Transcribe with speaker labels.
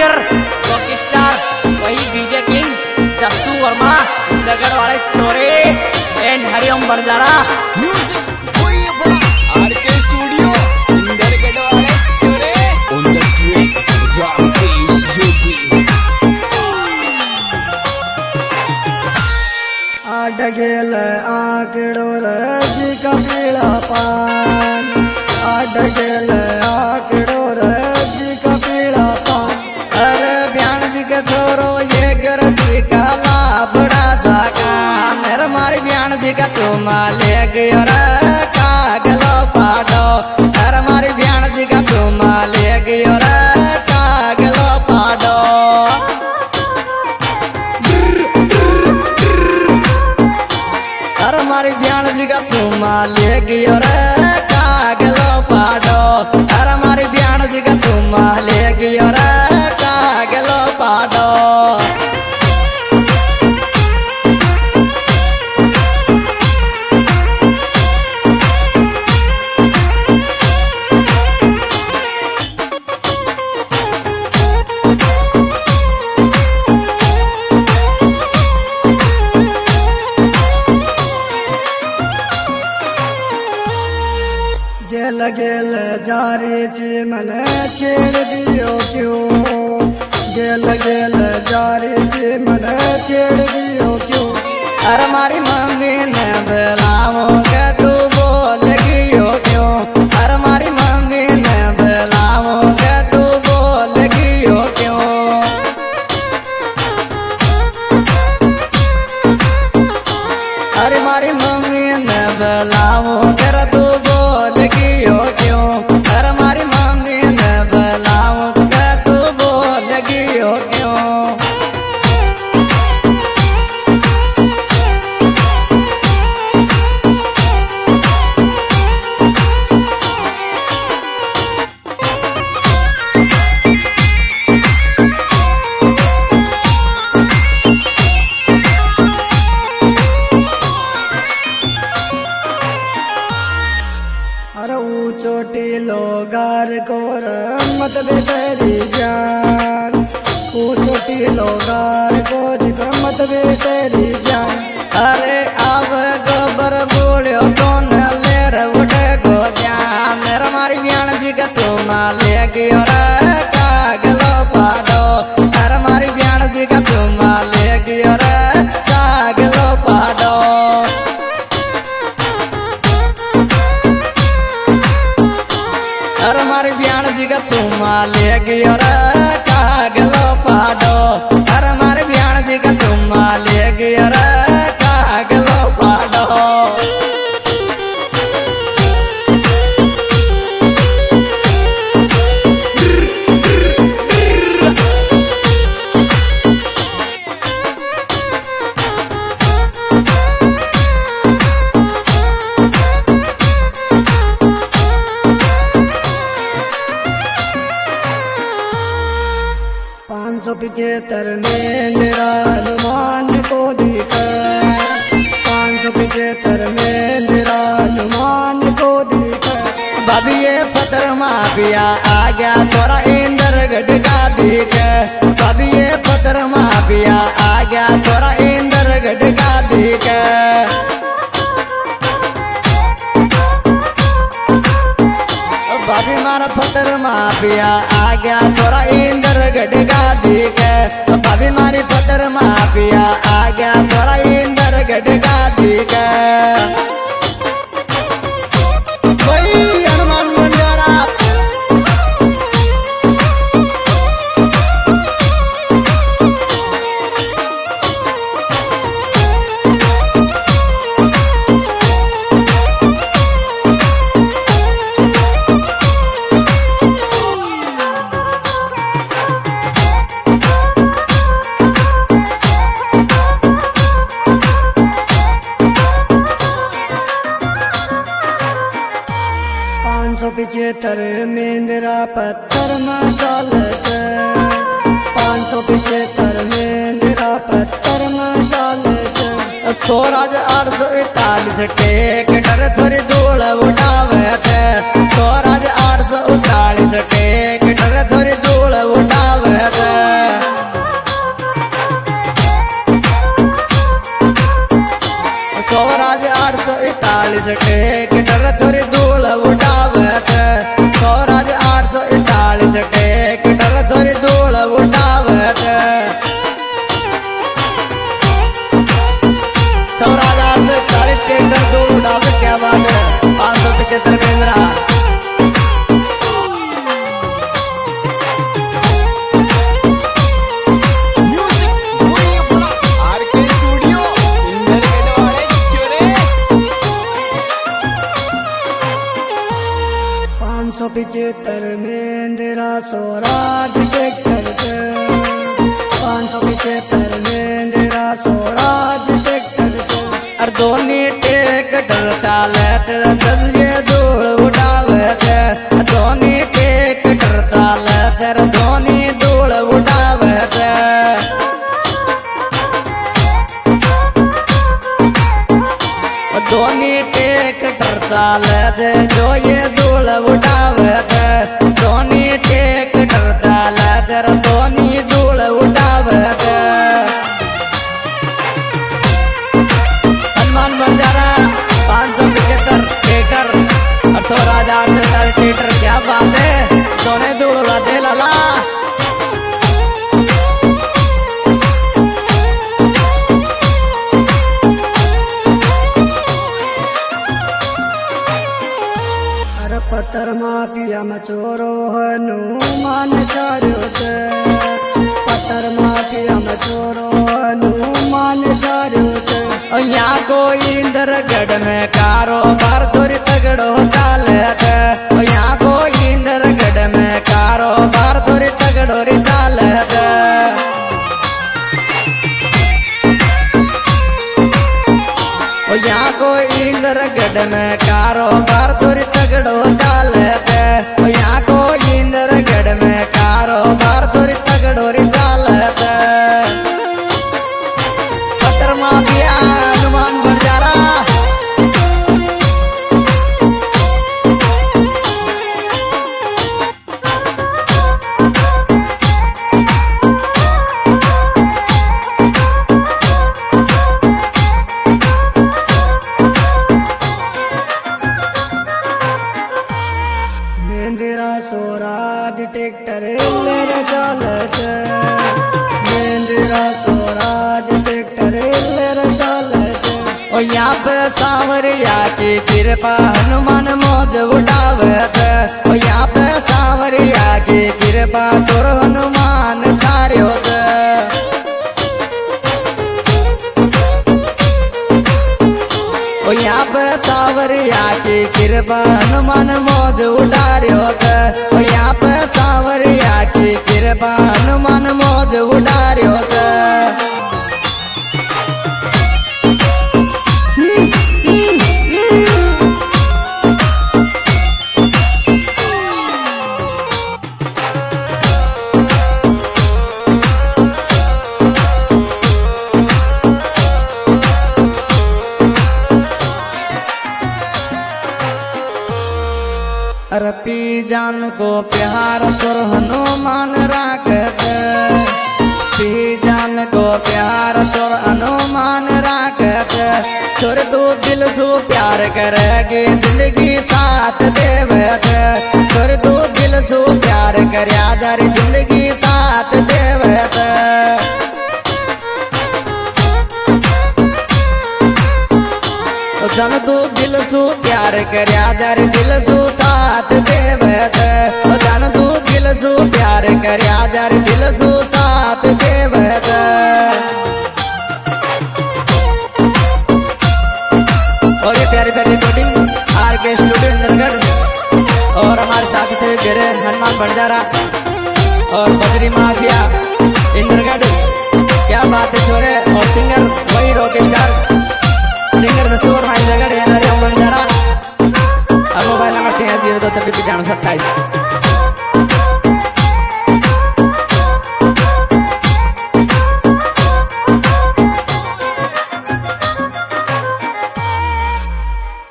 Speaker 1: singer rock star वही DJ king Jassu Verma Nagar वाले छोरे एंड हरिओम बरजारा
Speaker 2: म्यूजिक कोई बड़ा आरके स्टूडियो नगर वाले छोरे on the track Rakesh Yogi
Speaker 3: आडगेल आकड़ो रजी का पीला पान आडगेल आकड़ो रजी का पीला पान अरे ब्यान जी के छोरो ये गरजी का लाभड़ा साका मेरे मारी ब्यान जी का चुमा ले गयो रे कागलो पाडो अरे मारी ब्यान जी का चुमा ले गयो रे कागलो पाडो अरे मारी ब्यान जी का चुमा ले गयो रे कागलो पाडो अरे मारी ब्यान जी का चुमा ले गयो रे कागलो पाडो गेल गेल जारी चिमन छेड़ दियो क्यों गेल गेल जारी चिमन छेड़ दियो क्यों अरे मारी मम्मी ने बुलाओ के तू बोल गियो क्यों अरे मारी मम्मी ने बुलाओ के तू बोल गियो क्यों अरे मारी मम्मी ने बुलाओ कर तू बोल गियो क्यों अरे मारी मम्मी ने बुलाओ कर तू बोल गियो क्यों अरे ऊ चोटी लोगार को मत बेटेरी जान ऊ चोटी लोगार को मत बेटेरी जान अरे अब गोबर बोलियो तो न ले रउटे को जान मेरा मारी ब्यान जी का चुमा ले गयो रे कागलो पाडो अरे मारी ब्यान जी का चुमा ले गयो रे कागलो पाडो अरे मारी ब्यान जी का चुमा ले गयो रे कागलो पाडो अरे मारी ब्यान जी का चुमा ले गयो रे कागलो पाडो पाँच सौ पिछहत्तर में मेरा हनुमान को दिखा 575 में मेरा हनुमान को दिखा भाभी ये पत्थर माफिया आ गया थोड़ा इंदर गढ़ का दिखा भाभी ये पत्थर माफिया आ गया थोड़ा इंदर गढ़ का दिखा भाभी मारा पत्थर माफिया आ गया थोड़ा इंदर गढ़ का दिखे भाभी मारी पत्थर माफिया आ गया थोड़ा इंदर गढ़ का दिखे वही हनुमान बंजारा पिछहत्तर मेंदरा पत्थर में चाल 575 मेंदरा पत्थर में चाल स्वराज 841 टेक डर छोरी धूल उठावे थे स्वराज 841 टेक डर छोरी धूल उठावे थे ट्रैक्टर छोरी धूल उठावत
Speaker 1: स्वराज 840 ट्रैक्टर धूल उठावत क्या बात है 575 महिंद्रा
Speaker 2: म्यूजिक वही अपना आरके स्टूडियो इंदरगढ़ वाले छोरे
Speaker 3: 575 महिंद्रा स्वराज ट्रैक्टर 575 महिंद्रा स्वराज ट्रैक्टर
Speaker 1: और दोनी ट्रैक्टर चाले तेरा दलिए धूल उठावत दोनी ट्रैक्टर चाले तेरा दोनी धूल उठावत दोनी ट्रैक्टर चाले जो ये धूल उठावत दोनी ट्रैक्टर चाले तेरा दोनी धूल उठावत हनुमान बंजारा 575 ट्रैक्टर और स्वराज 840 ट्रैक्टर क्या बात है दोनों धूल उड़ाते लाला
Speaker 3: अरे पत्थर माफिया में चोरो हनुमान चार्यो चे पत्थर माफिया में चोरो हनुमान चार्यो चे
Speaker 1: और यहाँ को इंद्रगढ़ में कारोबार थोड़ी तगड़ो चाले और यहाँ को इंद्रगढ़ में कारोबार थोड़ी तगड़ो री चाले और यहाँ को इंद्रगढ़ में कारोबार थोड़ी तगड़ो चाले और यहाँ को इंद्रगढ़ में कारोबार थोड़ी तगड़ो री चाले पत्थर माफिया हनुमान बंजारा
Speaker 3: महिंद्रा स्वराज ट्रैक्टर लेरे चालत महिंद्रा स्वराज ट्रैक्टर लेरे चालत
Speaker 1: और यहाँ पे सांवरिया की कृपा हनुमान मौज उठावत और यहाँ पे सांवरिया की कृपा चोर हनुमान छार्यो और यहाँ पे सांवरिया की कृपा हनुमान मौज उठार्यो और यहाँ पे सांवरिया की कृपा हनुमान मौज उठार्यो रपी जान को प्यार चोर हनुमान राखत पी जान को प्यार चोर हनुमान राखत चोर तू दिल सु प्यार करेगी जिंदगी साथ देवत चोर तू दिल सु प्यार करया जारी जिंदगी साथ देवत जन तू दिल सु प्यार करया जर दिल सु साथ देवत जन तू दिल सु प्यार करया जर दिल सु साथ देवत और ये प्यारी प्यारी रिकॉर्डिंग आरके स्टूडियो इंदरगढ़ और हमारे साथ से गिरे हनुमान बंजारा और बजरी माफिया इंदरगढ़ क्या बात है छोरे और सिंगर वही रॉक स्टार सिंगर मशहूर भाई जगह है हरिओम बंजारा और मोबाइल नंबर 030226 27